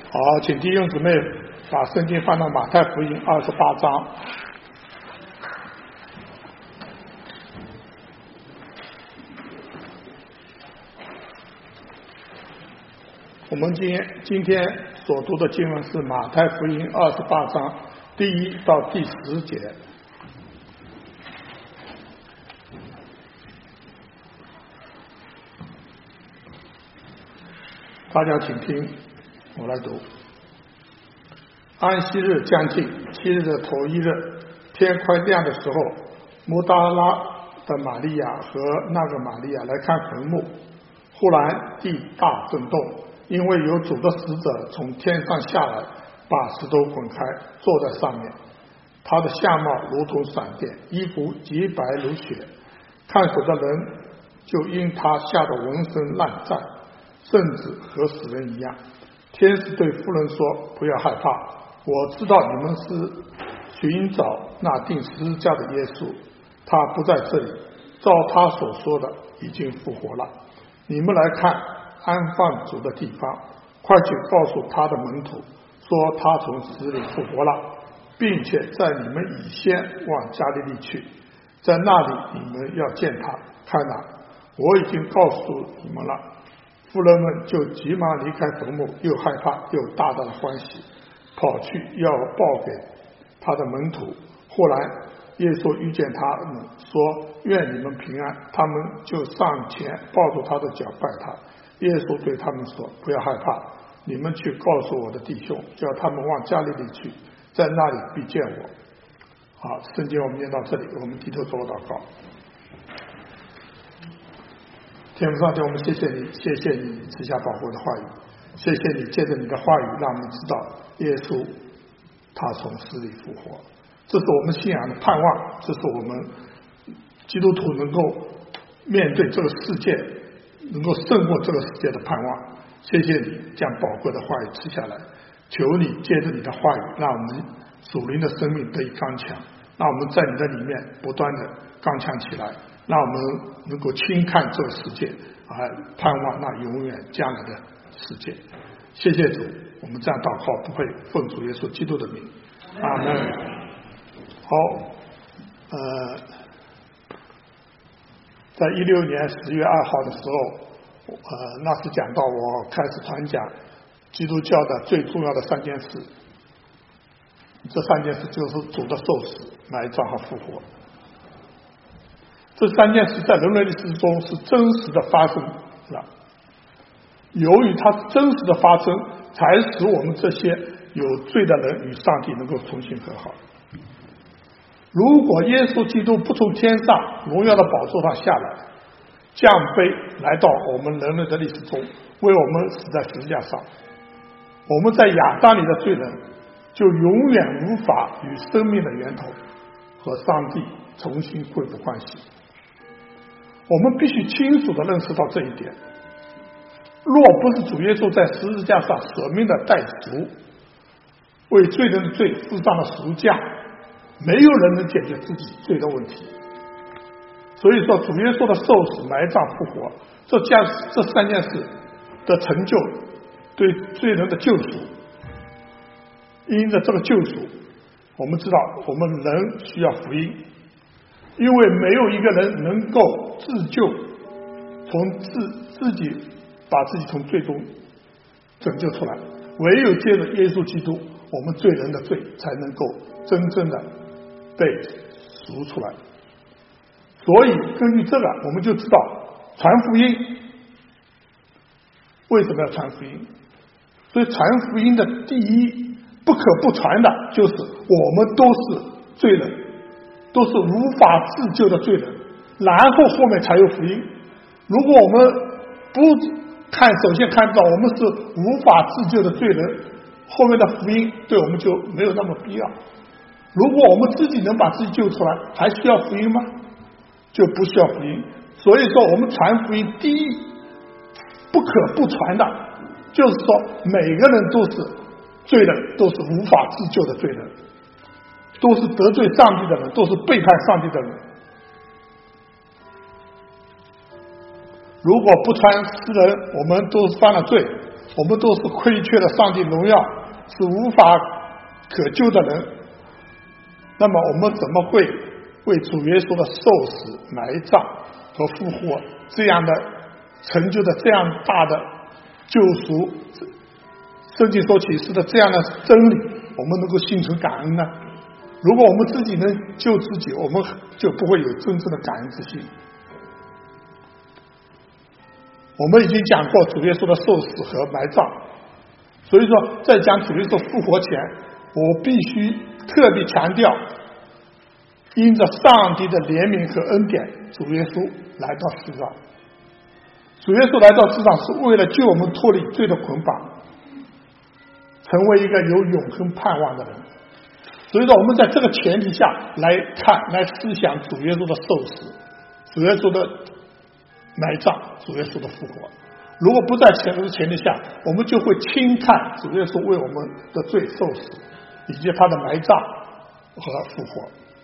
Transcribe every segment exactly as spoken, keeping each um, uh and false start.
好，请弟兄姊妹把圣经翻到马太福音二十八章。我们今天今天所读的经文是马太福音二十八章第一到第十节。大家请听，我来读。安息日将近，七日的头一日，天快亮的时候，摩达拉的玛利亚和那个玛利亚来看坟墓，忽然地大震动，因为有主的使者从天上下来，把石头滚开，坐在上面。他的相貌如同闪电，衣服洁白如雪。看守的人就因他吓得浑身烂颤，甚至和死人一样。天使对妇人说：“不要害怕，我知道你们是寻找那钉十字架的耶稣，他不在这里，照他所说的已经复活了。你们来看安放主的地方，快去告诉他的门徒，说他从死里复活了，并且在你们以先往加利利去，在那里你们要见他。看哪，我已经告诉你们了。”妇人们就急忙离开坟墓，又害怕又大大的欢喜，跑去要报给他的门徒。后来耶稣遇见他们，说：“愿你们平安。”他们就上前抱住他的脚拜他。耶稣对他们说：“不要害怕，你们去告诉我的弟兄，叫他们往加利利去，在那里必见我。”好，圣经我们念到这里，我们低头做祷告。天父上帝，我们谢谢你，谢谢你赐下宝贵的话语，谢谢你借着你的话语让我们知道耶稣他从死里复活，这是我们信仰的盼望，这是我们基督徒能够面对这个世界，能够胜过这个世界的盼望。谢谢你将宝贵的话语赐下来，求你借着你的话语让我们属灵的生命得以刚强，让我们在你的里面不断的刚强起来，让我们能够轻看这个世界，啊，盼望那永远将来的世界。谢谢主，我们这样祷告不会奉主耶稣基督的名，阿门。好，呃，在一六年十月二号的时候，呃，那是讲到我开始传讲基督教的最重要的三件事，这三件事就是主的受死、埋葬和复活。这三件事在人类历史中是真实的发生了，由于它是真实的发生，才使我们这些有罪的人与上帝能够重新和好。如果耶稣基督不从天上荣耀的宝座上下来，降卑来到我们人类的历史中，为我们死在十字架上，我们在亚当里的罪人就永远无法与生命的源头和上帝重新恢复关系。我们必须清楚地认识到这一点，若不是主耶稣在十字架上舍命的代赎，为罪人的罪付上了赎价，没有人能解决自己罪的问题。所以说主耶稣的受死、埋葬、复活，这将这三件事的成就，对罪人的救赎，因着这个救赎，我们知道我们人需要福音，因为没有一个人能够自救，从自自己把自己从罪中拯救出来，唯有借着耶稣基督，我们罪人的罪才能够真正的被赎出来。所以根据这个，我们就知道传福音为什么要传福音。所以传福音的第一不可不传的就是我们都是罪人，都是无法自救的罪人，然后后面才有福音。如果我们不看，首先看到我们是无法自救的罪人，后面的福音对我们就没有那么必要。如果我们自己能把自己救出来，还需要福音吗？就不需要福音。所以说我们传福音第一不可不传的就是说每个人都是罪人，都是无法自救的罪人，都是得罪上帝的人，都是背叛上帝的人。如果不传世人，我们都犯了罪， 我们都是亏缺了上帝荣耀，是无法可救的人，那么我们怎么会为主耶稣的受死、埋葬和复活这样的成就的这样大的救赎，圣经所启示的这样的真理，我们能够心存感恩呢？如果我们自己能救自己，我们就不会有真正的感恩之心。我们已经讲过主耶稣的受死和埋葬，所以说在讲主耶稣复活前，我必须特别强调，因着上帝的怜悯和恩典，主耶稣来到世上。主耶稣来到世上是为了救我们脱离罪的捆绑，成为一个有永恒盼望的人。所以说我们在这个前提下来看来思想主耶稣的受死，主耶稣的埋葬，主耶稣的复活。如果不在前这个前提下，我们就会轻看主耶稣为我们的罪受死，以及他的埋葬和复活。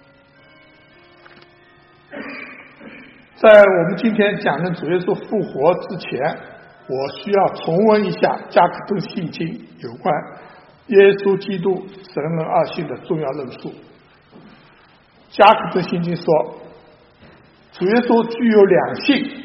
在我们今天讲论主耶稣复活之前，我需要重温一下加克顿信经有关耶稣基督神人二性的重要论述。加克顿信经说，主耶稣具有两性，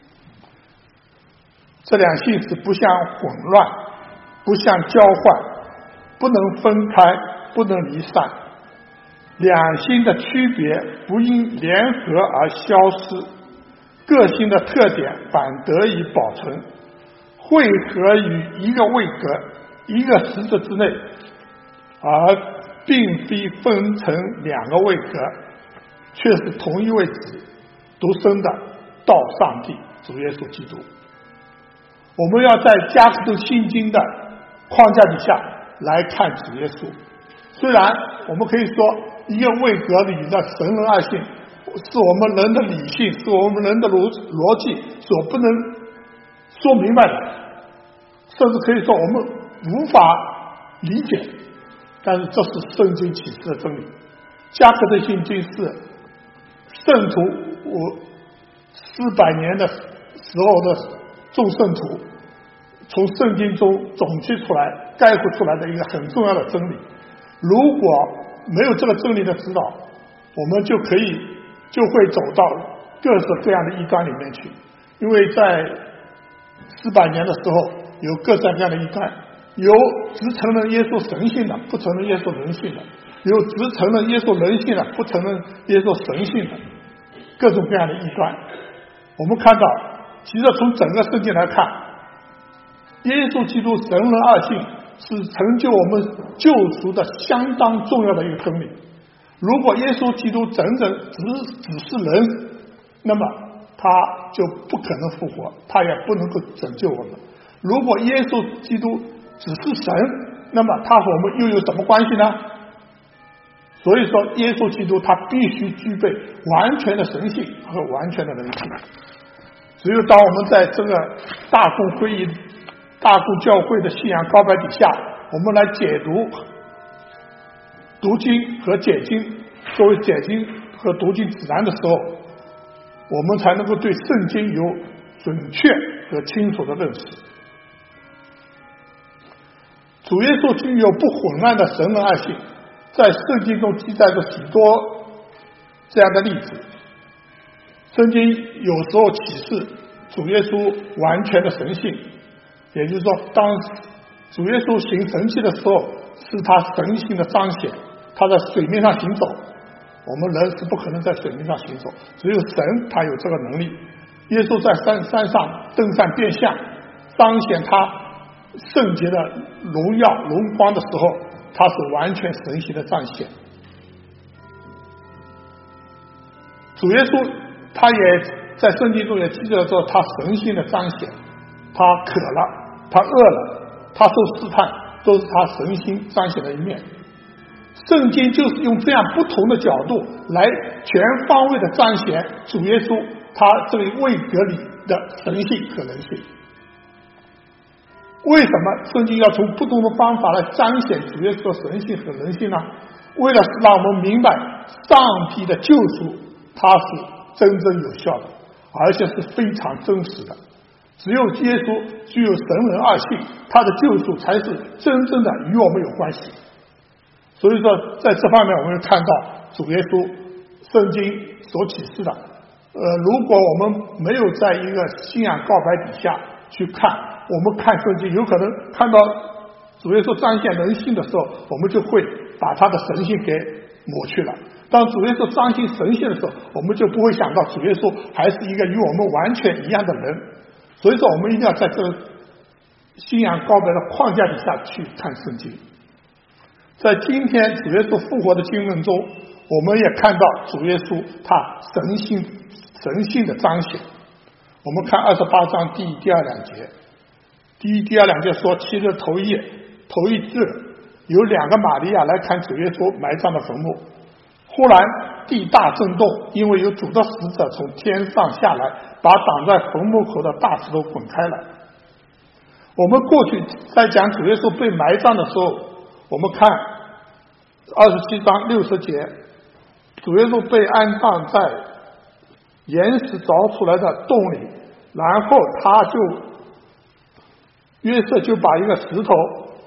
这两性是不相混乱，不相交换，不能分开，不能离散。两性的区别不因联合而消失，个性的特点反得以保存，汇合于一个位格、一个实质之内，而并非分成两个位格，却是同一位子独生的道上帝主耶稣基督。我们要在加克顿信经的框架底下来看主耶稣。虽然我们可以说一个位格里的神人二性是我们人的理性，是我们人的逻逻辑所不能说明白的，甚至可以说我们无法理解，但是这是圣经启示的真理。加克顿信经是圣徒我四百年的时候的众圣徒从圣经中总结出来概括出来的一个很重要的真理。如果没有这个真理的指导，我们就可以就会走到各式各样的异端里面去。因为在四百年的时候有各式各样的异端，有只承认耶稣神性的，不承认耶稣人性的，有只承认耶稣人性的，不承认耶稣神性的，各种各样的异端。我们看到其实从整个圣经来看，耶稣基督神人二性是成就我们救赎的相当重要的一个真理。如果耶稣基督整整只只是人，那么他就不可能复活，他也不能够拯救我们。如果耶稣基督只是神，那么他和我们又有什么关系呢？所以说耶稣基督他必须具备完全的神性和完全的人性。只有当我们在这个大公会议大公教会的信仰高白底下，我们来解读读经和解经，作为解经和读经指南的时候，我们才能够对圣经有准确和清楚的认识。主耶稣具有不混乱的神人二性，在圣经中记载着许多这样的例子。圣经有时候启示主耶稣完全的神性，也就是说当主耶稣行神迹的时候是他神性的彰显，他在水面上行走，我们人是不可能在水面上行走，只有神他有这个能力。耶稣在山山上登山变相，彰显他圣洁的荣耀荣光的时候，他是完全神性的彰显。主耶稣他也在圣经中也记载着他神性的彰显，他渴了，他饿了，他受试探，都是他神性彰显的一面。圣经就是用这样不同的角度来全方位的彰显主耶稣他这个位格里的神性和人性。为什么圣经要从不同的方法来彰显主耶稣的神性和人性呢？为了让我们明白上帝的救赎它是真正有效的，而且是非常真实的。 只有耶稣具有神人二性，他的救赎才是真正的与我们有关系。所以说在这方面我们看到主耶稣圣经所启示的，呃，如果我们没有在一个信仰告白底下去看，我们看圣经有可能看到主耶稣彰显人性的时候，我们就会把他的神性给抹去了。当主耶稣彰显神性的时候，我们就不会想到主耶稣还是一个与我们完全一样的人。所以说我们一定要在这个信仰告白的框架底下去看圣经。在今天主耶稣复活的经文中，我们也看到主耶稣他神性神性的彰显。我们看二十八章第一第二两节，第一第二两节说，七日头一夜头一日，有两个玛利亚来看主耶稣埋葬的坟墓。忽然地大震动，因为有主的使者从天上下来，把挡在坟墓口的大石头滚开了。我们过去在讲主耶稣被埋葬的时候，我们看二十七章六十节，主耶稣被安葬在岩石凿出来的洞里，然后他就约瑟就把一个石头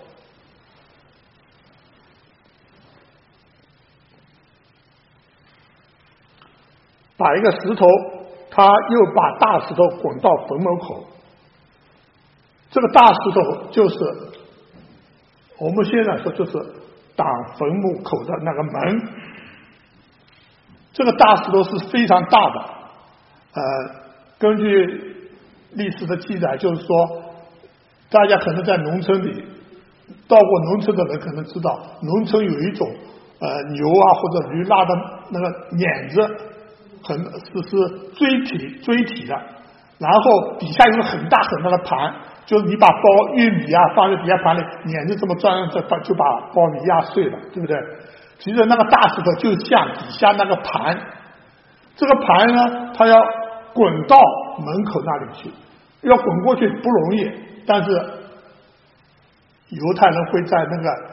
把一个石头他又把大石头滚到坟墓口。这个大石头就是我们现在说就是挡坟墓口的那个门。这个大石头是非常大的，呃，根据历史的记载，就是说大家可能在农村里到过农村的人可能知道，农村有一种呃牛啊或者驴拉的那个碾子，很是是锥体锥体的，然后底下有个很大很大的盘，就是你把包玉米啊放在底下盘里，碾子这么转着就把苞米压碎了，对不对？其实那个大石头就像底下那个盘，这个盘呢它要滚到门口那里去，要滚过去不容易，但是犹太人会在那个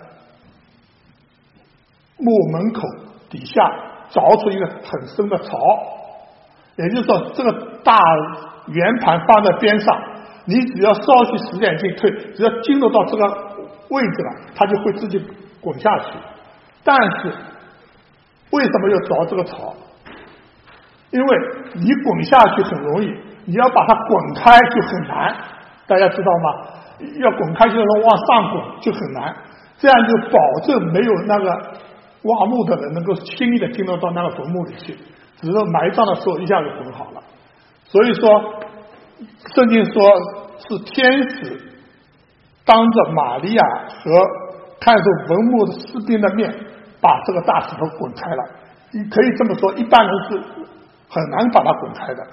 墓门口底下凿出一个很深的槽，也就是说这个大圆盘放在边上，你只要稍许使点劲推，只要进入到这个位置了，它就会自己滚下去。但是为什么要凿这个槽？因为你滚下去很容易，你要把它滚开就很难，大家知道吗？要滚开就是往上滚就很难，这样就保证没有那个挖墓的人能够轻易的进入到那个坟墓里去，只是埋葬的时候一下就滚好了。所以说圣经说是天使当着玛利亚和看着坟墓的士兵的面把这个大石头滚开了。你可以这么说，一般人是很难把它滚开的。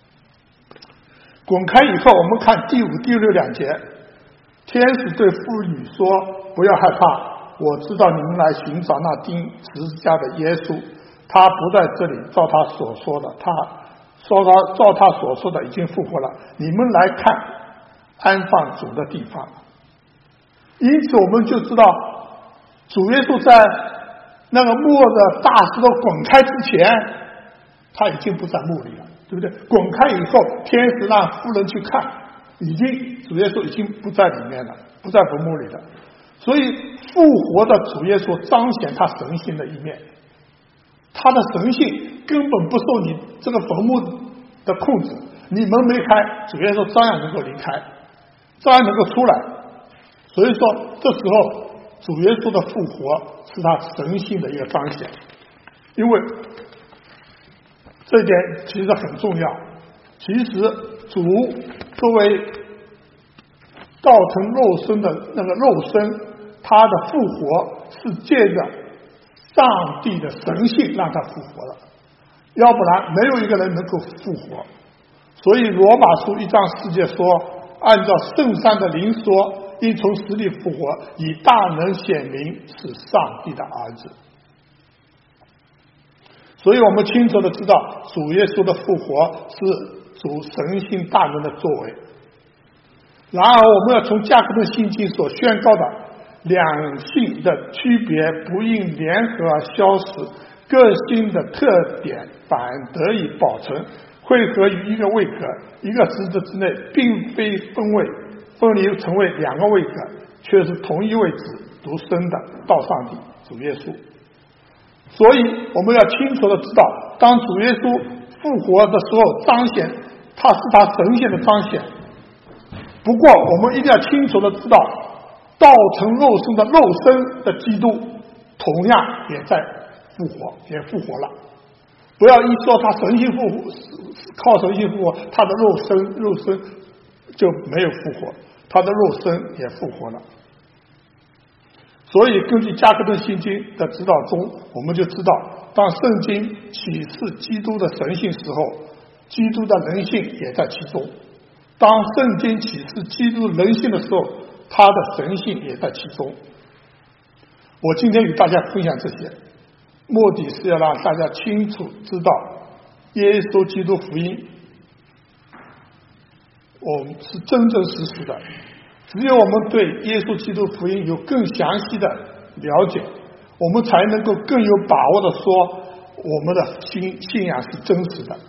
滚开以后，我们看第五第六两节，天使对妇女说，不要害怕，我知道你们来寻找那钉十字架的耶稣，他不在这里，照他所说的，他说他照他所说的已经复活了，你们来看安放主的地方。因此我们就知道主耶稣在那个墓的大石头滚开之前，他已经不在墓里了，对不对？滚开以后，天使让妇人去看，已经主耶稣已经不在里面了，不在坟墓里了。所以复活的主耶稣彰显他神性的一面，他的神性根本不受你这个坟墓的控制，你门没开，主耶稣照样能够离开，照样能够出来。所以说这时候主耶稣的复活是他神性的一个彰显，因为这一点其实很重要。其实主作为道成肉身的那个肉身，他的复活是借着上帝的神性让他复活了，要不然没有一个人能够复活。所以罗马书一章四节说，按照圣山的灵说，因从死里复活，以大能显明是上帝的儿子。所以我们清楚的知道主耶稣的复活是主神性大能的作为。然而我们要从加克顿信经所宣告的两性的区别不因联合而消失，个性的特点反得以保存，会汇合于一个位格，一个实质之内，并非分位分离成为两个位格，却是同一位置独生的道上帝主耶稣。所以我们要清楚的知道，当主耶稣复活的时候彰显，他是他神性的彰显。不过我们一定要清楚的知道，道成肉身的肉身的基督同样也在复活，也复活了。不要一说他神性复活，靠神性复活，他的肉身肉身就没有复活，他的肉身也复活了。所以根据加克顿信经的指导中，我们就知道，当圣经启示基督的神性时候，基督的人性也在其中；当圣经启示基督人性的时候，他的神性也在其中。我今天与大家分享这些，目的是要让大家清楚知道耶稣基督福音我们是真真实实的。只有我们对耶稣基督福音有更详细的了解，我们才能够更有把握的说我们的信信仰是真实的。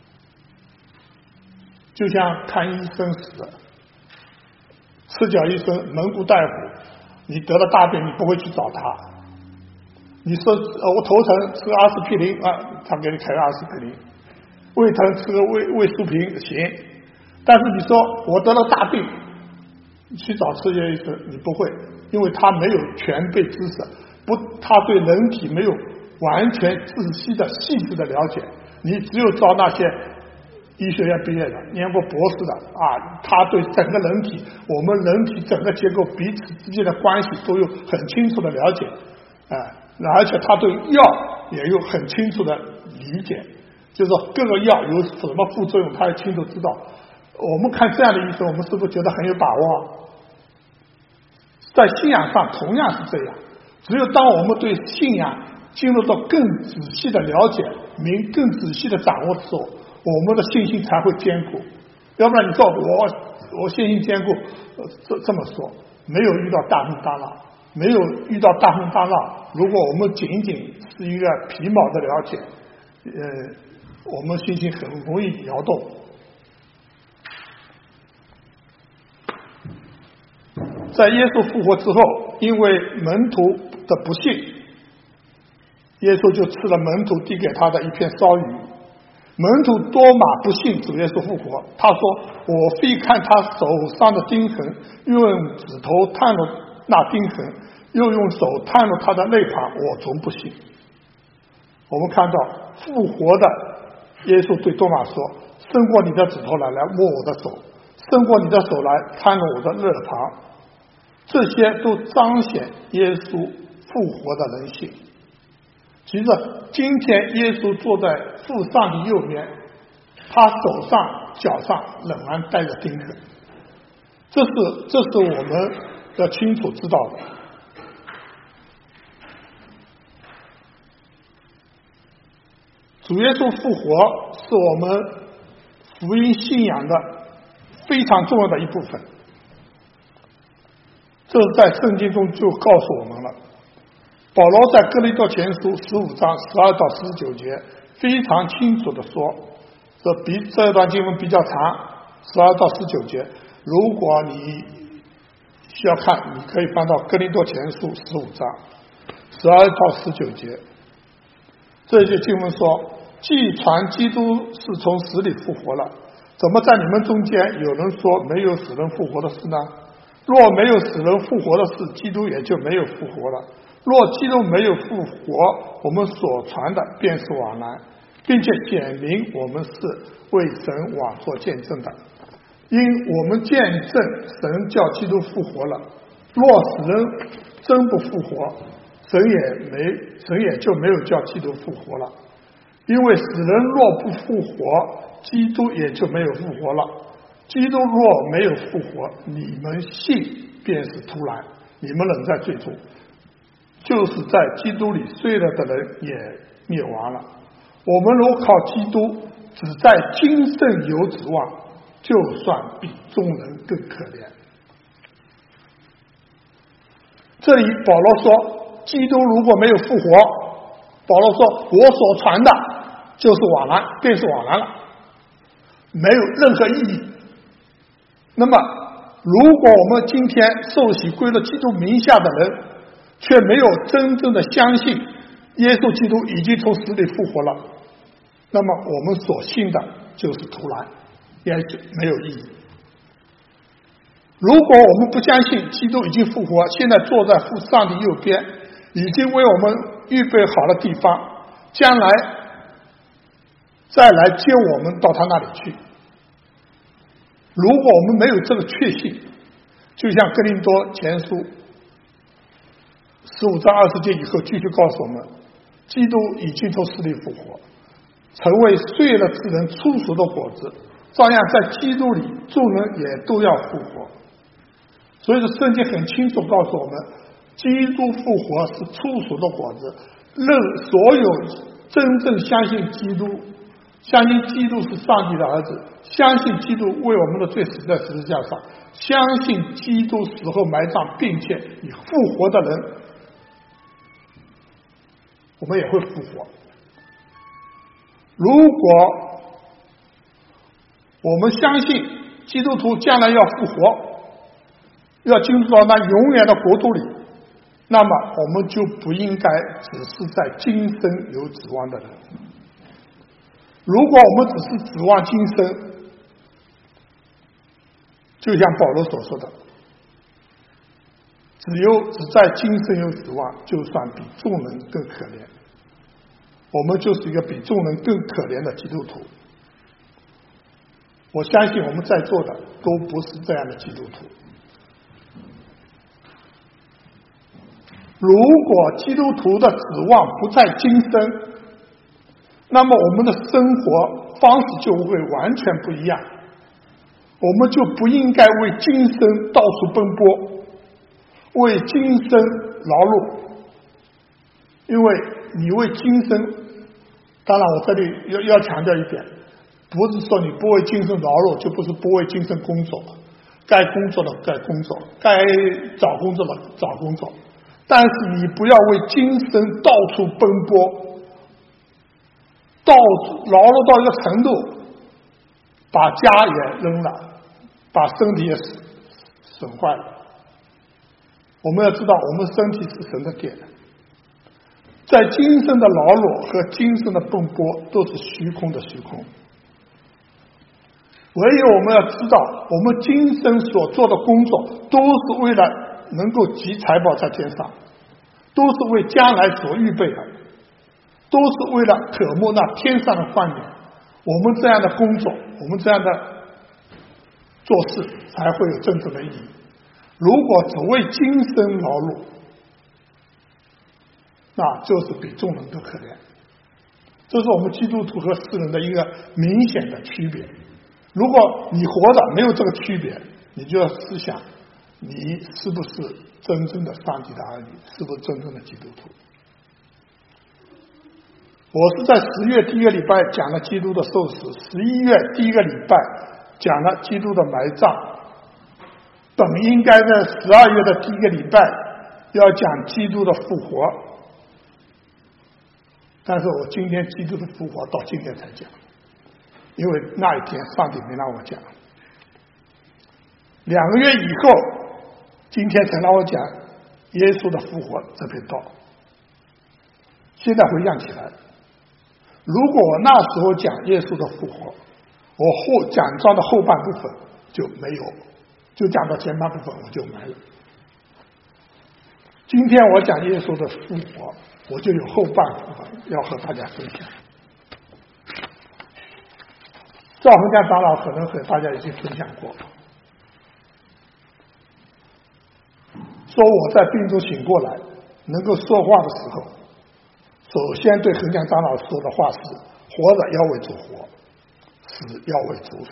就像看医生似的，赤脚医生蒙古大夫，你得了大病你不会去找他，你说、呃、我头疼吃个阿司匹林啊，他给你开个阿司匹林，胃疼吃个胃胃舒平行。但是你说我得了大病，你去找赤脚医生你不会，因为他没有全备知识，不，他对人体没有完全仔细的细致的了解。你只有找那些医学院毕业的念过博士的啊，他对整个人体我们人体整个结构彼此之间的关系都有很清楚的了解啊，而且他对药也有很清楚的理解，就是说各个药有什么副作用他也清楚知道。我们看这样的医生，我们是不是觉得很有把握？在信仰上同样是这样，只有当我们对信仰进入到更仔细的了解、明更仔细的掌握的时候，我们的信心才会坚固。要不然你说我我信心坚固，这这么说，没有遇到大风大浪，没有遇到大风大浪，如果我们仅仅是一个皮毛的了解，呃，我们信心很容易摇动。在耶稣复活之后，因为门徒的不信，耶稣就吃了门徒递给他的一片烧鱼。门徒多马不信主耶稣复活，他说我非看他手上的钉痕，用指头探入那钉痕，又用手探入他的内旁，我从不信。我们看到复活的耶稣对多马说，伸过你的指头来来摸我的手，伸过你的手来探入我的肋旁，这些都彰显耶稣复活的人性。其实今天耶稣坐在父上帝右边，他手上脚上仍然带着钉痕，这是这是我们要清楚知道的。主耶稣复活是我们福音信仰的非常重要的一部分，这是在圣经中就告诉我们了。保罗在哥林多前书十五章十二到十九节非常清楚的说，这比这段经文比较长，十二到十九节，如果你需要看，你可以翻到哥林多前书十五章十二到十九节。这些经文说，既传基督是从死里复活了，怎么在你们中间有人说没有死人复活的事呢？若没有死人复活的事，基督也就没有复活了。若基督没有复活，我们所传的便是枉然，并且显明我们是为神妄作见证的。因我们见证神叫基督复活了，若死人真不复活，神也没神也就没有叫基督复活了。因为死人若不复活，基督也就没有复活了。基督若没有复活，你们信便是徒然，你们仍在罪中。就是在基督里睡了的人也灭亡了。我们若靠基督只在今生有指望，就算比众人更可怜。这里保罗说，基督如果没有复活，保罗说我所传的就是枉然，便是枉然了。 没有任何意义。那么如果我们今天受洗归了基督名下的人，却没有真正的相信耶稣基督已经从死里复活了，那么我们所信的就是徒然，也没有意义。如果我们不相信基督已经复活，现在坐在父上帝右边，已经为我们预备好了地方，将来再来接我们到他那里去。如果我们没有这个确信，就像哥林多前书十五章二十节以后继续告诉我们，基督已经从死里复活，成为睡了之人初熟的果子，照样在基督里众人也都要复活。所以说圣经很清楚告诉我们，基督复活是初熟的果子，任所有真正相信基督，相信基督是上帝的儿子，相信基督为我们的罪死在十字架上，相信基督死后埋葬并且以复活的人，我们也会复活。如果我们相信基督徒将来要复活，要进入到那永远的国度里，那么我们就不应该只是在今生有指望的人。如果我们只是指望今生，就像保罗所说的，只有只在今生有指望，就算比众人更可怜。我们就是一个比众人更可怜的基督徒。我相信我们在座的都不是这样的基督徒。如果基督徒的指望不在今生，那么我们的生活方式就会完全不一样。我们就不应该为今生到处奔波，为今生劳碌，因为你为今生，当然我这里要要强调一点，不是说你不为今生劳碌就不是不为今生工作，该工作的该工作，该找工作的找工作，但是你不要为今生到处奔波，到劳碌到一个程度，把家也扔了，把身体也损坏了。我们要知道，我们身体是神的殿，在今生的劳碌和今生的奔波都是虚空的虚空。唯有我们要知道，我们今生所做的工作都是为了能够积财宝在天上，都是为将来所预备的，都是为了渴慕那天上的冠冕。我们这样的工作，我们这样的做事才会有真正的意义。如果只为今生劳碌，那就是比众人都可怜。这是我们基督徒和世人的一个明显的区别。如果你活着没有这个区别，你就要思想，你是不是真正的上帝的儿女，是不是真正的基督徒。我是在十月第一个礼拜讲了基督的受死，十一月第一个礼拜讲了基督的埋葬，本应该在十二月的第一个礼拜要讲基督的复活，但是我今天基督的复活到今天才讲，因为那一天上帝没让我讲。两个月以后，今天才让我讲耶稣的复活这篇道。现在回想起来，如果我那时候讲耶稣的复活，我后讲章的后半部分就没有，就讲到前半部分我就没了。今天我讲耶稣的复活，我就有后半部分要和大家分享。赵恒江长老可能和大家已经分享过，说我在病中醒过来能够说话的时候，首先对恒江长老说的话是：活着要为主活，死要为主死。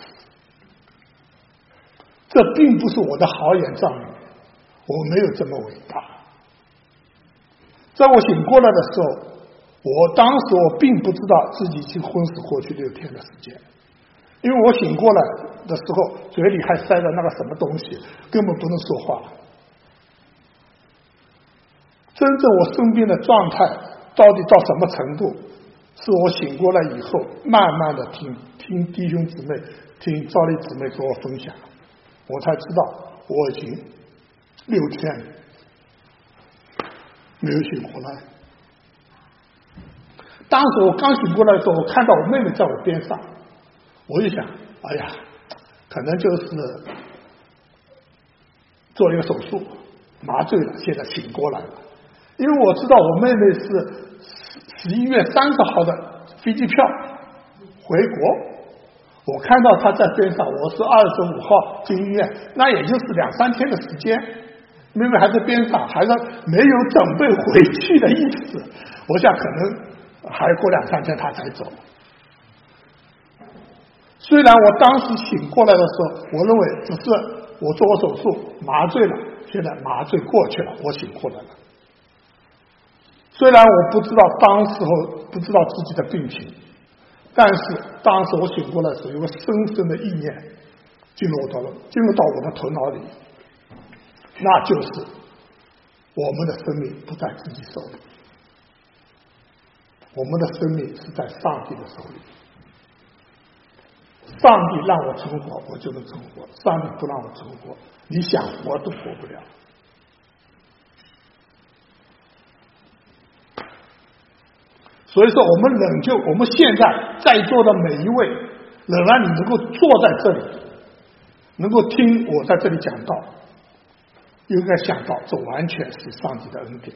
这并不是我的豪言壮语，我没有这么伟大。在我醒过来的时候，我当时我并不知道自己已经昏死过去六天的时间，因为我醒过来的时候嘴里还塞着那个什么东西，根本不能说话。真正我生病的状态到底到什么程度，是我醒过来以后慢慢的听听弟兄姊妹听赵丽姊妹给我分享，我才知道我已经六天没有醒过来。当时我刚醒过来的时候，我看到我妹妹在我边上，我就想，哎呀，可能就是做了一个手术，麻醉了，现在醒过来了。因为我知道我妹妹是十一月三十号的飞机票回国，我看到她在边上，我是二十五号进医院，那也就是两三天的时间，妹妹还在边上，还是没有准备回去的意思。我想可能还过两三天她才走。虽然我当时醒过来的时候，我认为只是我做过手术麻醉了，现在麻醉过去了，我醒过来了。虽然我不知道当时候不知道自己的病情，但是当时我醒过来的时候，有个深深的意念进入到了进入到我的头脑里，那就是我们的生命不在自己手里，我们的生命是在上帝的手里。上帝让我存活，我就能存活；上帝不让我存活，你想活都活不了。所以说，我们仍旧，我们现在在座的每一位，仍然你能够坐在这里，能够听我在这里讲道，应该想到这完全是上帝的恩典。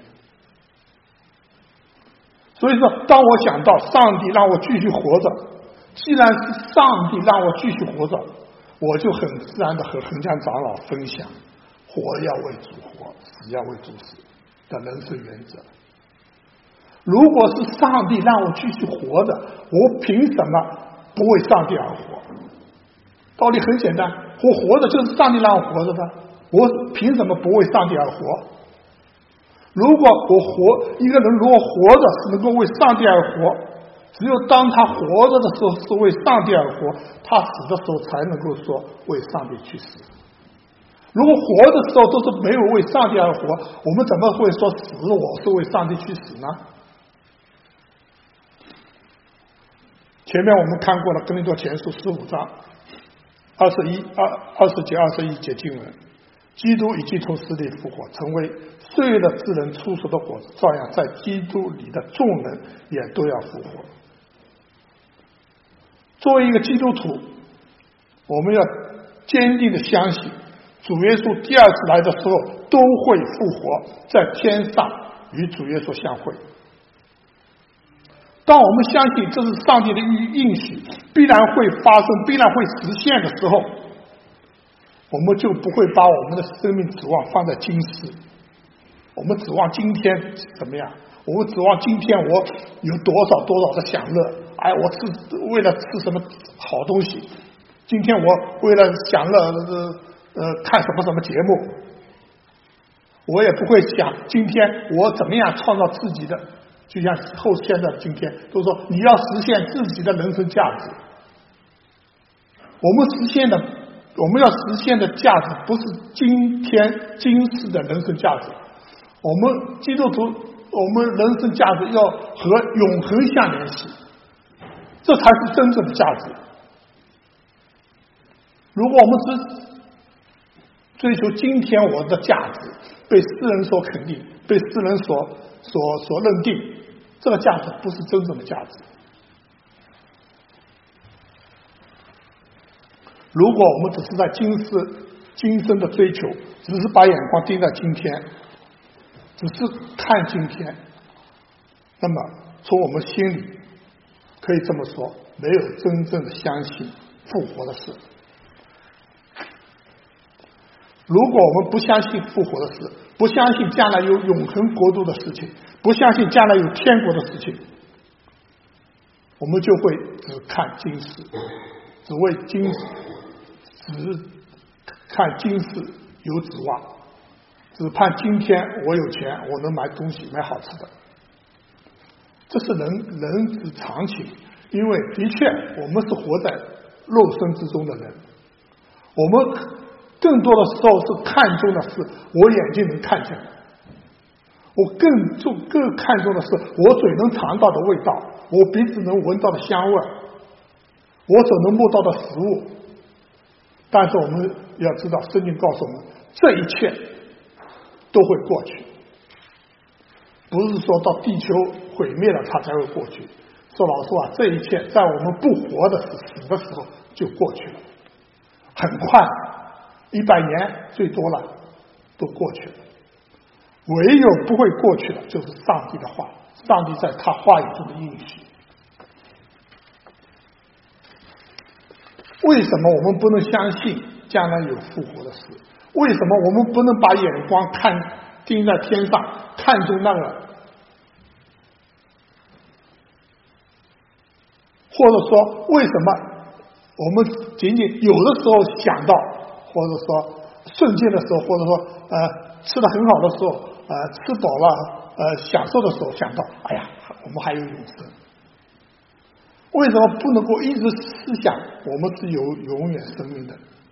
所以说，当我想到上帝让我继续活着，既然是上帝让我继续活着，我就很自然的和恒江长老分享活要为主活，死要为主死的人生原则。如果是上帝让我继续活着，我凭什么不为上帝而活？道理很简单，我活着就是上帝让我活着的，我凭什么不为上帝而活？如果我活一个人如果活着是能够为上帝而活，只有当他活着的时候是为上帝而活，他死的时候才能够说为上帝去死。如果活的时候都是没有为上帝而活，我们怎么会说死我是为上帝去死呢？前面我们看过了哥林多前书十五章二十一二二十节二十一节经文，基督已经从死里复活，成为睡了之人出熟的果子，照样在基督里的众人也都要复活。作为一个基督徒，我们要坚定的相信主耶稣第二次来的时候都会复活，在天上与主耶稣相会。当我们相信这是上帝的应许，必然会发生，必然会实现的时候，我们就不会把我们的生命指望放在今世。我们指望今天怎么样？我们指望今天我有多少多少的享乐，哎，我吃为了吃什么好东西，今天我为了享乐呃呃看什么什么节目，我也不会想今天我怎么样创造自己的。就像后现在的今天都说你要实现自己的人生价值，我们实现的我们要实现的价值不是今天今世的人生价值，我们基督徒我们人生价值要和永恒相联系，这才是真正的价值。如果我们只追求今天我的价值被世人所肯定，被世人所所所认定，这个价值不是真正的价值。如果我们只是在今世今生的追求，只是把眼光盯在今天，只是看今天，那么从我们心里可以这么说，没有真正的相信复活的事。如果我们不相信复活的事，不相信将来有永恒国度的事情，不相信将来有天国的事情，我们就会只看今世，只为今世，只看今世有指望，只盼今天我有钱，我能买东西买好吃的。这是人人之常情，因为的确我们是活在肉身之中的人，我们更多的时候是看重的是我眼睛能看见的，我更重更看重的是我嘴能尝到的味道，我鼻子能闻到的香味，我手能摸到的食物， 但是我们要知道，圣经告诉我们，这一切都会过去，不是说到地球毁灭了它才会过去。说老实话，这一切在我们不活的死的时候就过去了，很快，一百年最多了，都过去了。唯有不会过去的，就是上帝的话，上帝在他话语中的应许。为什么我们不能相信将来有复活的事？为什么我们不能把眼光看盯在天上，看重那个？或者说，为什么我们仅仅有的时候想到，或者说顺境的时候，或者说呃吃的很好的时候，呃吃饱了，呃享受的时候想到，哎呀，我们还有永生。为什么不能够一直思想我们是有永远生命的？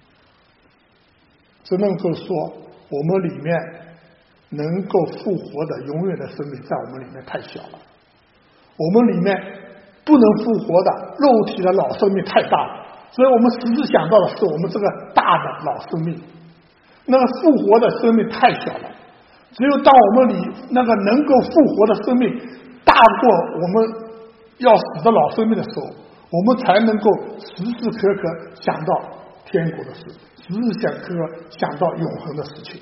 只能够说我们里面能够复活的永远的生命在我们里面太小了，我们里面不能复活的肉体的老生命太大了，所以我们时时想到的是我们这个大的老生命，那个复活的生命太小了。只有当我们里那个能够复活的生命大过我们要死的老生命的时候，我们才能够时时刻刻想到天国的事，时时刻刻想到永恒的事情。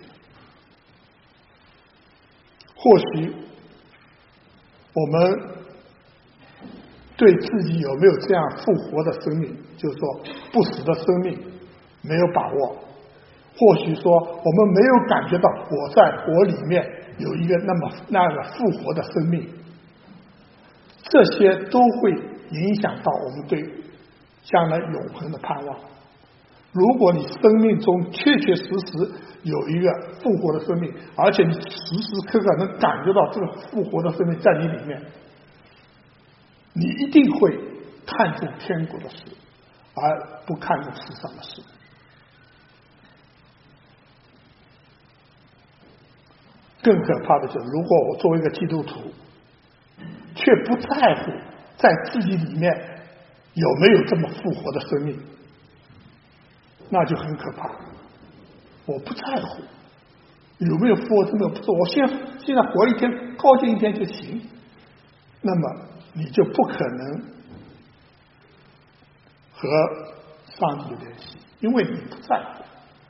或许我们对自己有没有这样复活的生命，就是说不死的生命没有把握，或许说我们没有感觉到我在我里面有一个那么那个复活的生命，这些都会影响到我们对将来永恒的盼望。如果你生命中确确实实有一个复活的生命，而且你时时刻刻能感觉到这个复活的生命在你里面，你一定会看重天国的事，而不看重世上的事。更可怕的就是，如果我作为一个基督徒，却不在乎在自己里面有没有这么复活的生命，那就很可怕。我不在乎有没有复活生命，不是我现现在活一天高兴一天就行，那么你就不可能和上帝有联系，因为你不在乎。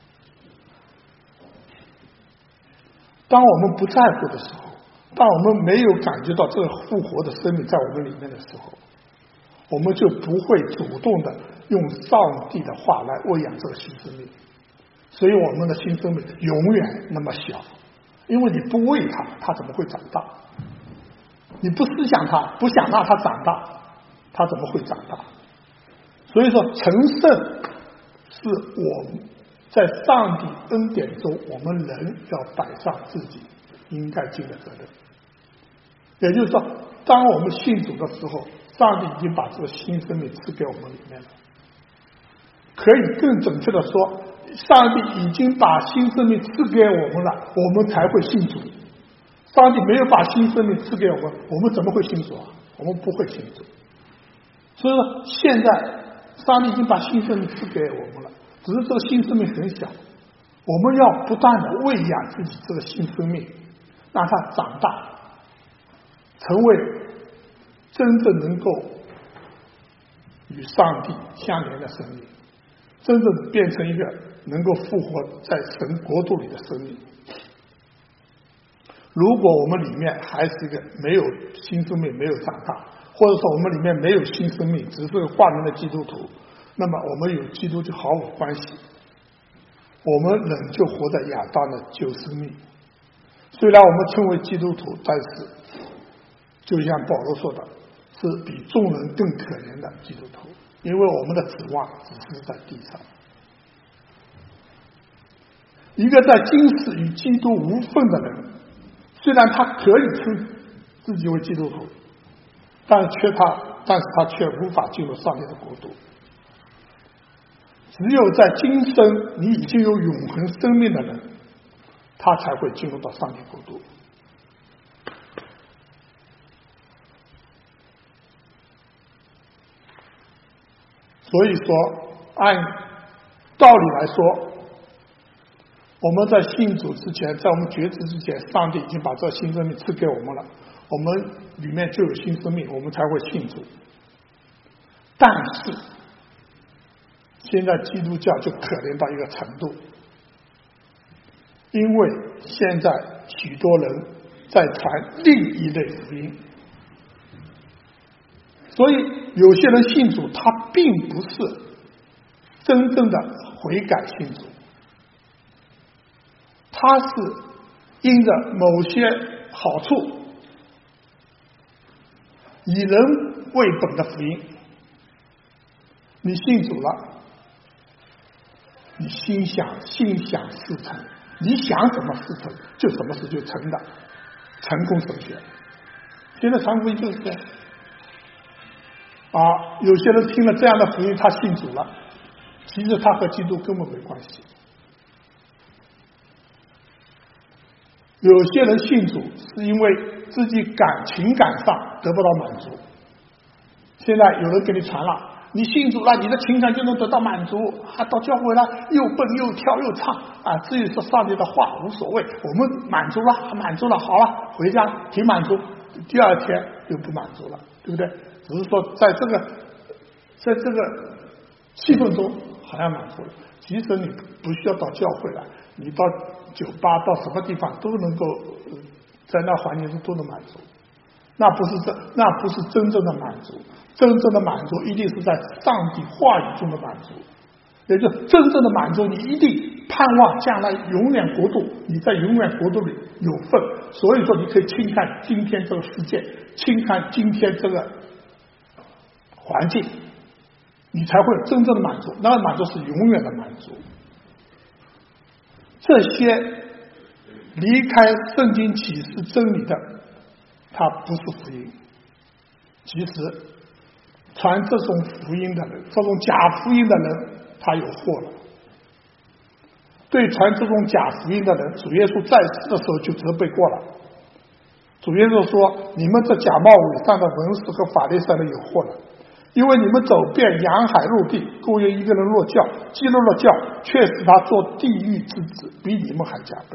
当我们不在乎的时候，当我们没有感觉到这个复活的生命在我们里面的时候，我们就不会主动的用上帝的话来喂养这个新生命。所以我们的新生命永远那么小，因为你不喂它，它怎么会长大？你不思想它，不想让它长大，它怎么会长大？所以说成圣是我们在上帝恩典中，我们人要摆上自己应该尽的责任。也就是说，当我们信主的时候，上帝已经把这个新生命赐给我们里面了。可以更准确的说，上帝已经把新生命赐给我们了，我们才会信主。上帝没有把新生命赐给我们，我们怎么会信主啊？我们不会信主。所以说，现在上帝已经把新生命赐给我们了，只是这个新生命很小，我们要不断的喂养自己这个新生命，让它长大，成为真正能够与上帝相连的生命，真正变成一个能够复活在神国度里的生命。如果我们里面还是一个没有新生命，没有长大，或者说我们里面没有新生命，只是个化名的基督徒，那么我们与基督就毫无关系，我们仍旧活在亚当的旧生命。虽然我们称为基督徒，但是就像保罗说的，是比众人更可怜的基督徒，因为我们的指望只是在地上。一个在今世与基督无分的人，虽然他可以称自己为基督徒，但是却他但是他却无法进入上帝的国度。只有在今生你已经有永恒生命的人，他才会进入到上帝国度。所以说，按道理来说，我们在信主之前，在我们觉知之前，上帝已经把这新生命赐给我们了，我们里面就有新生命，我们才会信主。但是现在基督教就可怜到一个程度，因为现在许多人在传另一类福音，所以有些人信主，他并不是真正的悔改信主，他是因着某些好处，以人为本的福音。你信主了，你心想心想事成，你想什么事成，就什么事就成的，成功神学。现在传福音就是这样啊，有些人听了这样的福音，他信主了，其实他和基督根本没关系。有些人信主是因为自己感情感上得不到满足，现在有人给你传了，你信主了，你的情感就能得到满足啊！到教会了，又蹦又跳又唱啊！至于说上帝的话无所谓，我们满足了，满足了，好了，回家挺满足。第二天又不满足了，对不对？只是说在这个在这个气氛中好像满足了，其实你不需要到教会了，你到酒吧到什么地方都能够在那环境中都能满足。那不是真，那不是真正的满足。真正的满足一定是在上帝话语中的满足，也就是真正的满足，你一定盼望将来永远国度，你在永远国度里有份。所以说，你可以轻看今天这个世界，轻看今天这个环境，你才会真正的满足。那个满足是永远的满足。这些离开圣经启示真理的，它不是福音。其实传这种福音的人，这种假福音的人，他有祸了。对传这种假福音的人，主耶稣在世的时候就责备过了。主耶稣说：“你们这假冒伪善的文士和法利赛人有祸了，因为你们走遍洋海陆地，勾引一个人落教，激怒了教，却使他做地狱之子，比你们还加倍。”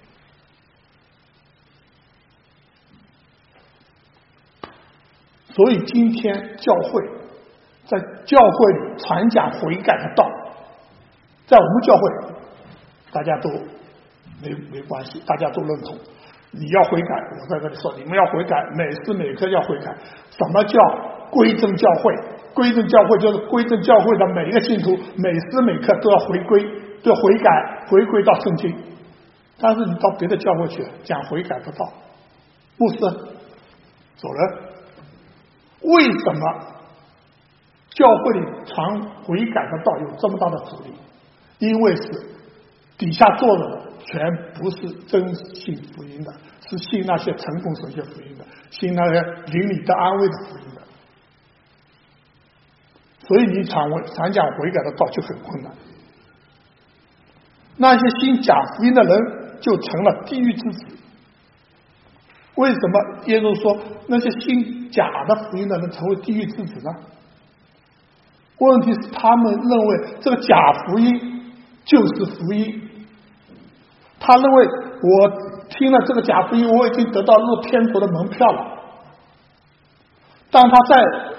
所以今天教会在教会里传讲悔改的道，在我们教会大家都没没关系，大家都认同。你要悔改，我在这里说，你们要悔改，每时每刻要悔改。什么叫归正教会？归正教会就是归正教会的每一个信徒，每时每刻都要回归，都要悔改，回归到圣经。但是你到别的教会去讲悔改的道，牧师走人。为什么教会里传悔改的道有这么大的阻力？因为是底下坐的全不是真信福音的，是信那些成功神学福音的，信那些邻里的安慰的福音的。所以你传传讲悔改的道就很困难。那些信假福音的人就成了地狱之子。为什么耶稣说那些信假的福音的人成为地狱之子呢？问题是他们认为这个假福音就是福音，他认为我听了这个假福音，我已经得到入天国的门票了。当他在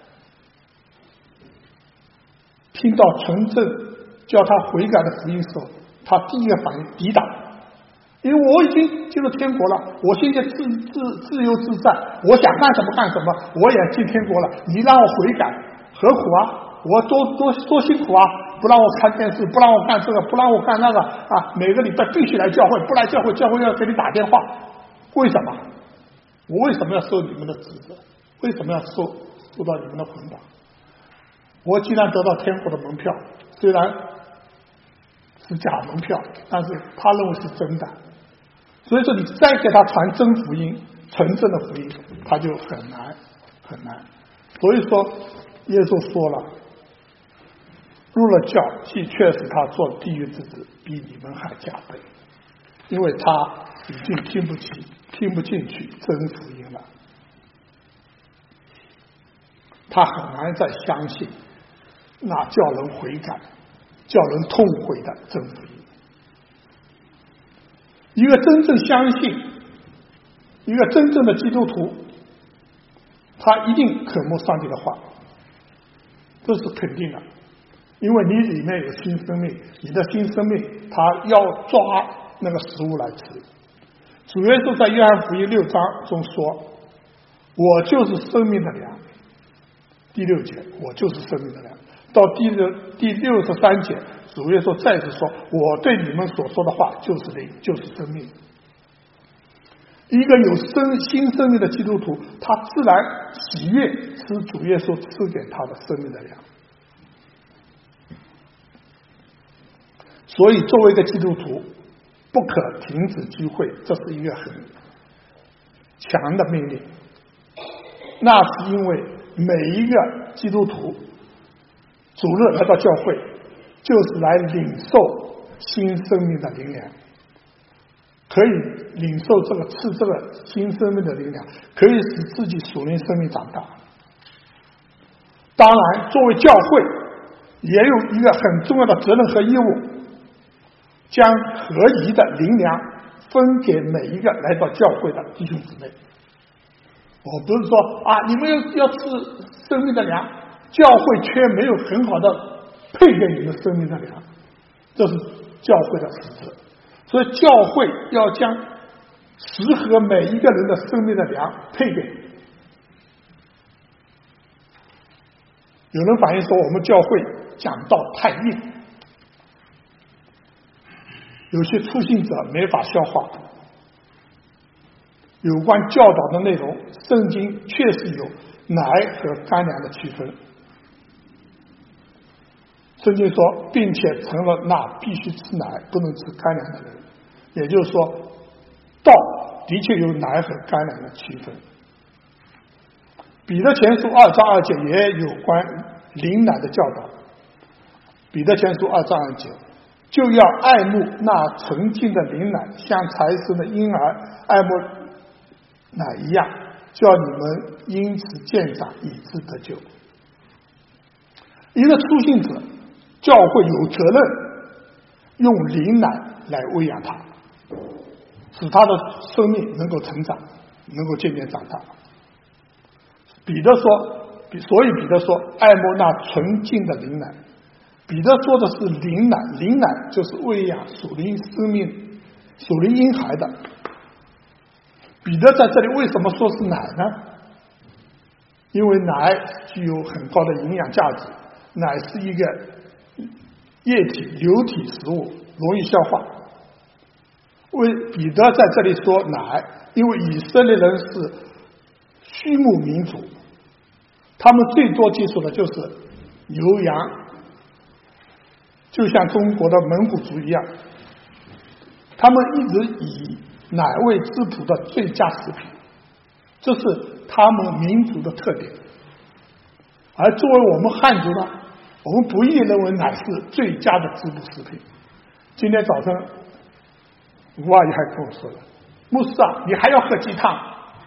听到纯正叫他悔改的福音时候，他第一个反应抵挡。因为我已经进入天国了，我现在自自自由自在，我想干什么干什么，我也进天国了。你让我悔改，何苦啊？我多多多辛苦啊！不让我看电视，不让我干这个，不让我干那个啊！每个礼拜必须来教会，不来教会，教会要给你打电话。为什么？我为什么要受你们的指责？为什么要受受到你们的捆绑？我既然得到天国的门票，虽然是假门票，但是他认为是真的。所以说，你再给他传真福音、纯正的福音，他就很难很难。所以说，耶稣说了，入了教，既确实他做地狱之子，比你们还加倍，因为他已经听不起、听不进去真福音了，他很难再相信那叫人悔改、 叫人痛悔的真福音。一个真正相信，一个真正的基督徒，他一定渴慕上帝的话，这是肯定的。因为你里面有新生命，你的新生命他要抓那个食物来吃。主耶稣在约翰福音六章中说，我就是生命的粮。第六节，我就是生命的粮。到第六第六十三节，主耶稣再次说，我对你们所说的话就是灵，就是生命。一个有生新生命的基督徒，他自然喜悦吃主耶稣赐给他的生命的粮。所以作为一个基督徒，不可停止聚会，这是一个很强的命令。那是因为每一个基督徒主日来到教会，就是来领受新生命的灵粮，可以领受这个吃这个新生命的灵粮，可以使自己属灵生命长大。当然作为教会也有一个很重要的责任和义务，将合宜的灵粮分给每一个来到教会的弟兄姊妹。我不是说啊，你们要要吃生命的粮，教会却没有很好的配给你们生命的粮，这是教会的实质。所以教会要将适合每一个人的生命的粮配给。有人反映说我们教会讲道太硬，有些初信者没法消化。有关教导的内容，圣经确实有奶和干粮的区分。圣经说，并且成了那必须吃奶不能吃干粮的人，也就是说，道的确有奶和干粮的区分。彼得前书二章二节也有关灵奶的教导。彼得前书二章二节，就要爱慕那纯净的灵奶，像才生的婴儿爱慕奶一样，叫你们因此渐长，以致得救。一个初信者，教会有责任用灵奶来喂养他，使他的生命能够成长，能够渐渐长大。彼得说，所以彼得说，爱慕那纯净的灵奶。彼得说的是灵奶，灵奶就是喂养属灵生命、属灵婴孩的。彼得在这里为什么说是奶呢？因为奶具有很高的营养价值，奶是一个液体流体食物，容易消化。为彼得在这里说奶，因为以色列人是畜牧民族，他们最多接触的就是牛羊，就像中国的蒙古族一样，他们一直以奶为质朴的最佳食品，这是他们民族的特点。而作为我们汉族呢，我们不易认为奶是最佳的质朴食品。今天早上吴阿姨还跟我说了，牧师啊，你还要喝鸡汤。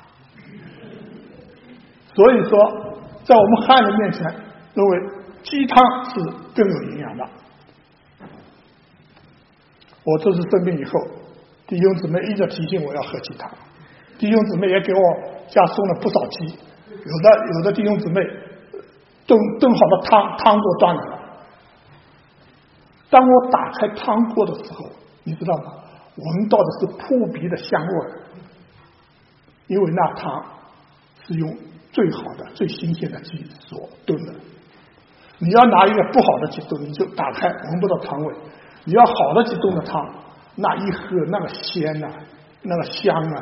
所以说在我们汉人面前，认为鸡汤是更有营养的。我这次生病以后，弟兄姊妹一直提醒我要喝鸡汤，弟兄姊妹也给我家送了不少鸡，有的有的弟兄姊妹炖炖好的汤汤锅端来了。当我打开汤锅的时候，你知道吗？闻到的是扑鼻的香味，因为那汤是用最好的、最新鲜的鸡所炖的。你要拿一个不好的鸡炖，你就打开闻不到汤味；你要好的鸡炖的汤，那一喝那个鲜啊，那个香啊。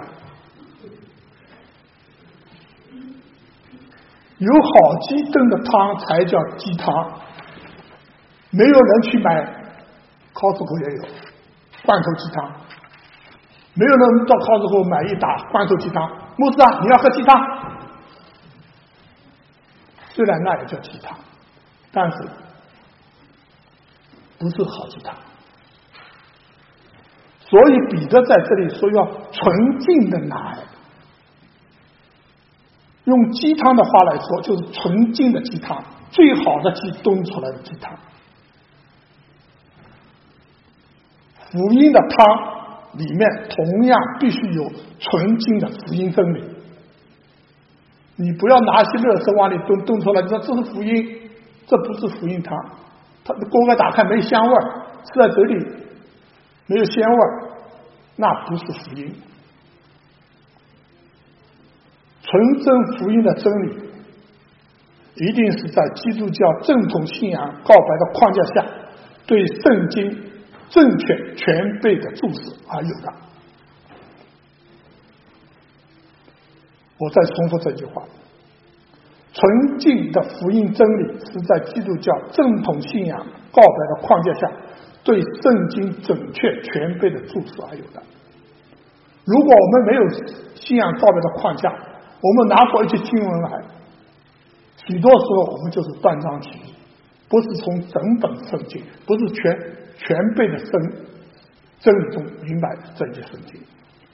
有好鸡炖的汤才叫鸡汤，没有人去买 Costco 也有罐头鸡汤，没有人到 Costco 买一打罐头鸡汤。牧师啊，你要喝鸡汤？虽然那也叫鸡汤，但是不是好鸡汤。所以彼得在这里说要纯净的奶，用鸡汤的话来说，就是纯净的鸡汤，最好的鸡炖出来的鸡汤。 福音的汤里面同样必须有纯净的福音真理。你不要拿些垃圾往里炖炖出来，你说这是福音，这不是福音汤。它的锅盖打开没香味儿，吃在嘴里没有鲜味儿，那不是福音。纯真福音的真理一定是在基督教正统信仰告白的框架下，对圣经正确全备的注释而有的。我再重复这句话，纯净的福音真理是在基督教正统信仰告白的框架下，对圣经准确全备的注释而有的。如果我们没有信仰告白的框架，我们拿过一些经文来，许多时候我们就是断章取义，不是从整本圣经，不是全全备的真真理中明白这些圣经。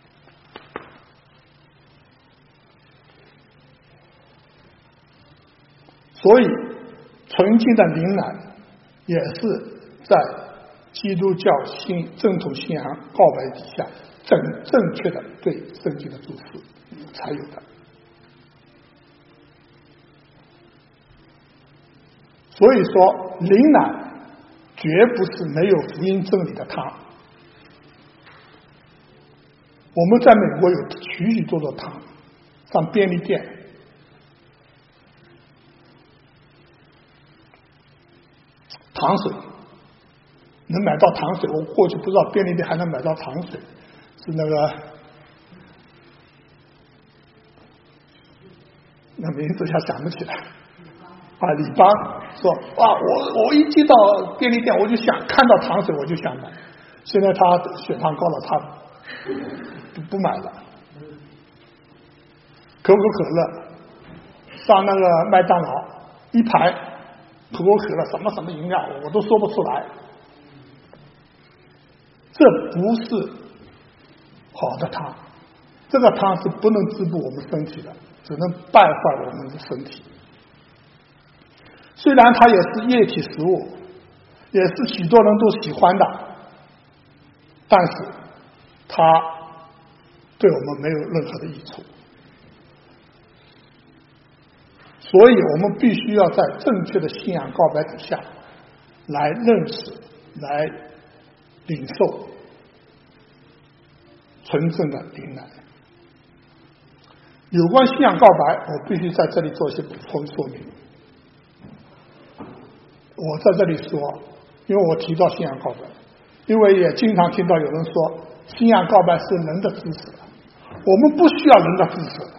所以纯净的灵奶也是在基督教信正统信仰告白底下正正确的对圣经的注释才有的。所以说灵奶绝不是没有福音真理的汤。我们在美国有许许多多汤，上便利店糖水能买到糖水，我过去不知道便利店还能买到糖水，是那个那名字一下想不起来啊，李邦说啊，我我一进到便利店我就想看到糖水我就想买，现在他血糖高了，他不不买了。可口可乐上那个麦当劳一排可口可乐什么什么饮料我都说不出来，这不是好的汤，这个汤是不能滋补我们身体的，只能败坏我们的身体。虽然它也是液体食物，也是许多人都喜欢的，但是它对我们没有任何的益处。所以我们必须要在正确的信仰告白底下来认识，来领受纯正的灵奶。有关信仰告白，我必须在这里做一些补充说明。我在这里说，因为我提到信仰告白，因为也经常听到有人说信仰告白是人的知识，我们不需要人的知识。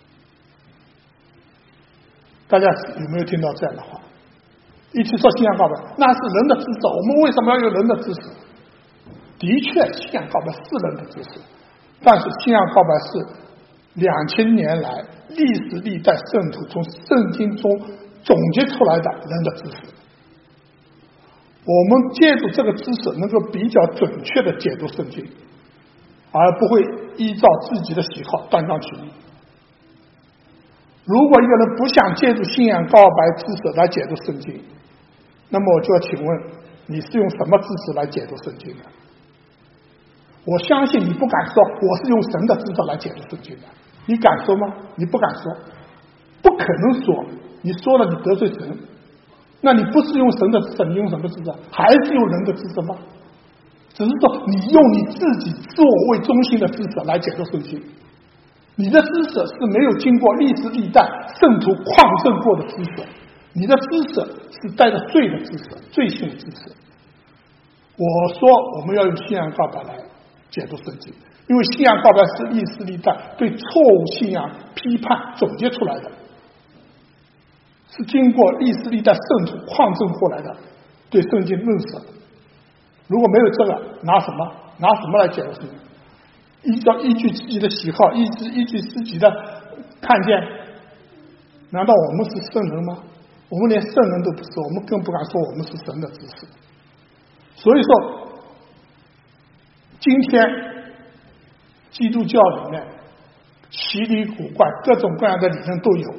大家有没有听到这样的话？一起说信仰告白，那是人的知识，我们为什么要有人的知识？的确，信仰告白是人的知识，但是信仰告白是两千年来历史历代圣徒从圣经中总结出来的人的知识。我们借助这个知识，能够比较准确的解读圣经，而不会依照自己的喜好断章取义。如果一个人不想借助信仰告白知识来解读圣经，那么我就要请问，你是用什么知识来解读圣经的？我相信你不敢说我是用神的知识来解读圣经的，你敢说吗？你不敢说，不可能说，你说了你得罪神。那你不是用神的知识，你用什么知识？还是用人的知识吗？只是说你用你自己自我为中心的知识来解读圣经。你的知识是没有经过历史历代圣徒匡正过的知识，你的知识是带着罪的知识，罪性的知识。我说我们要用信仰告白来解读圣经，因为信仰告白是历史历代对错误信仰批判总结出来的，是经过历史历代圣徒匡正过来的对圣经认识。如果没有这个，拿什么拿什么来解读圣经？依照依据自己的喜好，依据依据自己的看见，难道我们是圣人吗？我们连圣人都不是，我们更不敢说我们是神的知识。所以说，今天基督教里面奇离古怪各种各样的理论都有，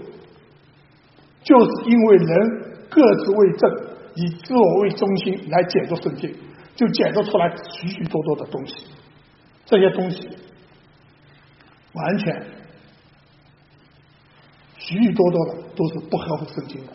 就是因为人各自为政，以自我为中心来解读圣经， 就解读出来许许多多的东西，这些东西完全许许多多的都是不合乎圣经的。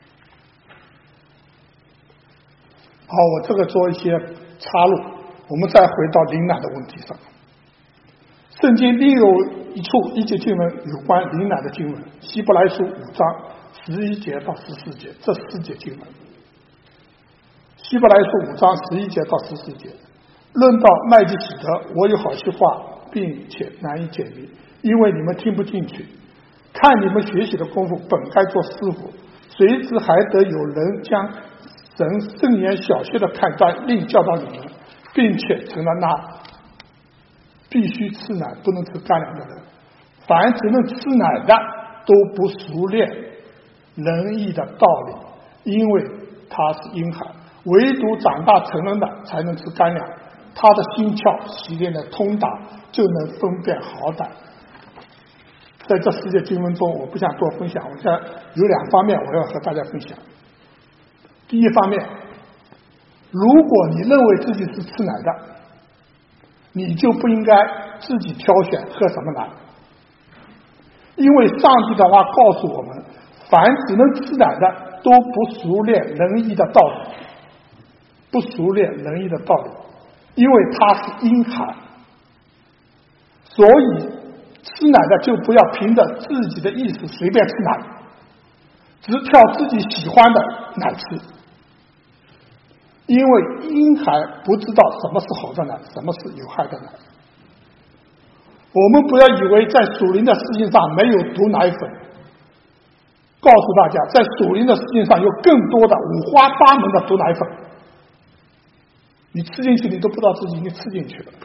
好，我这个做一些插入，我们再回到灵奶的问题上。圣经另有一处一节经文有关灵奶的经文，希伯来书五章十一节到十四节，这四节经文。希伯来书五章十一节到十四节，论到麦基洗德，我有好些话，并且难以解明，因为你们听不进去。看你们学习的功夫，本该做师傅，谁知还得有人将神圣言小学的看端另教导你们，并且成了那必须吃奶不能吃干粮的人。凡只能吃奶的，都不熟练仁义的道理，因为他是婴孩。唯独长大成人的才能吃干粮，他的心窍习练的通达，就能分辨好歹。在这四节经文中，我不想多分享，我想有两方面我要和大家分享。第一方面，如果你认为自己是吃奶的，你就不应该自己挑选喝什么奶，因为上帝的话告诉我们，凡只能吃奶的都不熟练仁义的道理，不熟练仁义的道理，因为他是婴孩，所以吃奶的就不要凭着自己的意思随便吃奶，只挑自己喜欢的奶吃，因为婴孩不知道什么是好的奶，什么是有害的奶。我们不要以为在属灵的事情上没有毒奶粉，告诉大家，在属灵的事情上有更多的五花八门的毒奶粉，你吃进去你都不知道自己已经吃进去了。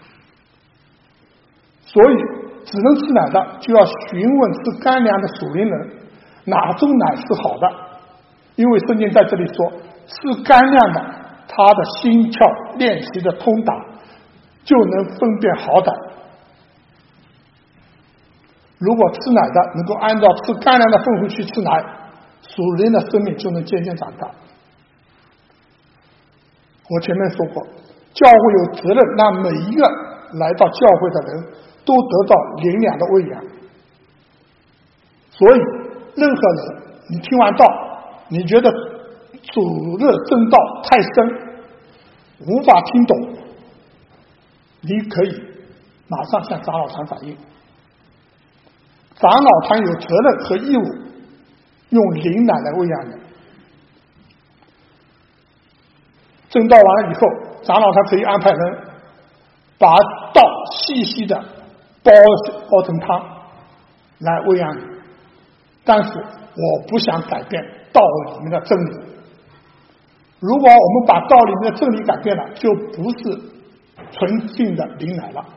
所以只能吃奶的就要询问吃干粮的属灵人，哪种奶是好的，因为圣经在这里说，吃干粮的他的心窍练习的通达，就能分辨好歹。如果吃奶的能够按照吃干粮的吩咐去吃奶，属灵的生命就能渐渐长大。我前面说过，教会有责任让每一个来到教会的人都得到灵粮的喂养。所以任何人你听完道，你觉得主日正道太深，无法听懂，你可以马上向长老团反映。长老团有责任和义务用灵奶来喂养你。正道完了以后，长老团可以安排人把道细细的煲煲成汤来喂养你，但是我不想改变道里面的真理。如果我们把道里面的真理改变了，就不是纯净的灵奶了。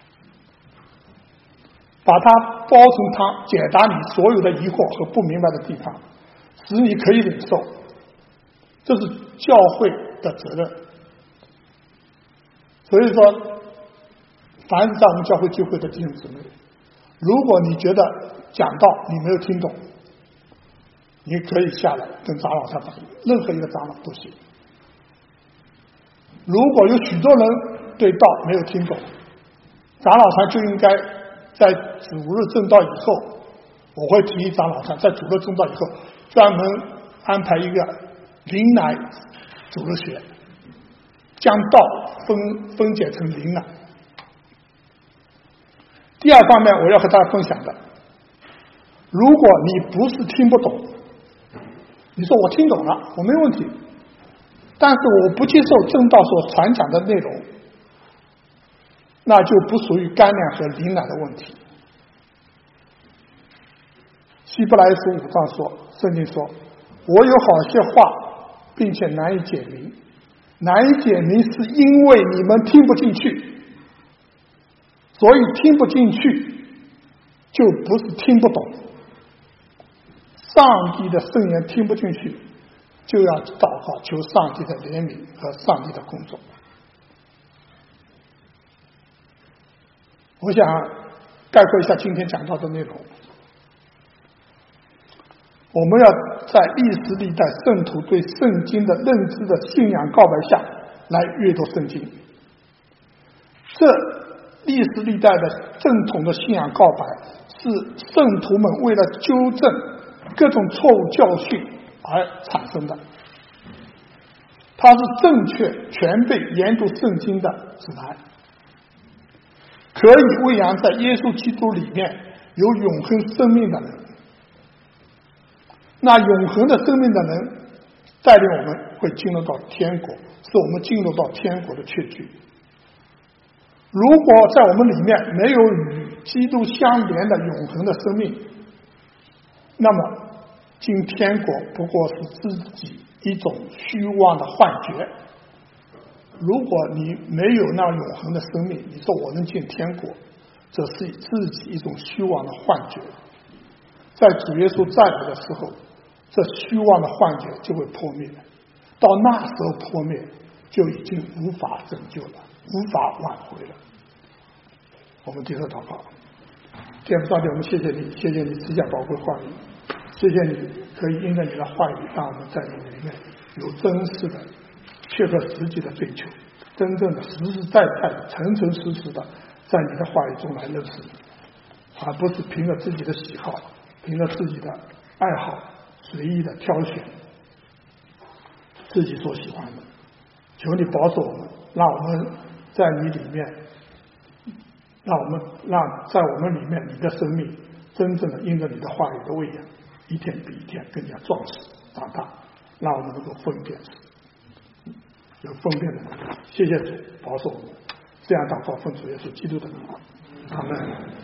把它煲成汤，解答你所有的疑惑和不明白的地方，使你可以领受，这是教会的责任。所以说，凡是在我们教会聚会的弟兄姊妹，如果你觉得讲道你没有听懂，你可以下来跟长老团反映，任何一个长老都行。如果有许多人对道没有听懂，长老团就应该在主日正道以后，我会提议长老团在主日正道以后专门安排一个灵奶主日学，将道分分解成灵奶。第二方面我要和大家分享的，如果你不是听不懂，你说我听懂了，我没问题，但是我不接受正道所传讲的内容，那就不属于干粮和灵奶的问题。希伯来书五章说，圣经说，我有好些话并且难以解明，难以解明是因为你们听不进去，所以听不进去就不是听不懂。上帝的圣言听不进去，就要祷告求上帝的怜悯和上帝的工作。我想概括一下今天讲到的内容。我们要在历史历代圣徒对圣经的认知的信仰告白下， 来阅读圣经。这历史历代的正统的信仰告白，是圣徒们为了纠正各种错误教训而产生的，它是正确全备研读圣经的指南，可以喂养在耶稣基督里面有永恒生命的人。那永恒的生命的人带领我们会进入到天国，是我们进入到天国的确据。如果在我们里面没有与基督相连的永恒的生命，那么进天国不过是自己一种虚妄的幻觉。如果你没有那永恒的生命，你说我能进天国，这是自己一种虚妄的幻觉。在主耶稣再来的时候，这虚妄的幻觉就会破灭，到那时候破灭就已经无法拯救了，无法挽回了。我们接受祷告。天父上帝，我们谢谢你，谢谢你赐下宝贵话语，谢谢你可以因着你的话语，让我们在你里面有真实的切合实际的追求，真正的实实在在的诚诚实实的在你的话语中来认识你，而不是凭着自己的喜好，凭着自己的爱好随意的挑选自己所喜欢的。求你保守我们，让我们在你里面，让我们让在我们里面你的生命真正的因着你的话语的喂养，一天比一天更加壮实长大，让我们能够分辨有分辨的能力。谢谢主保守我们，这样祷告奉主耶稣基督的名，阿门。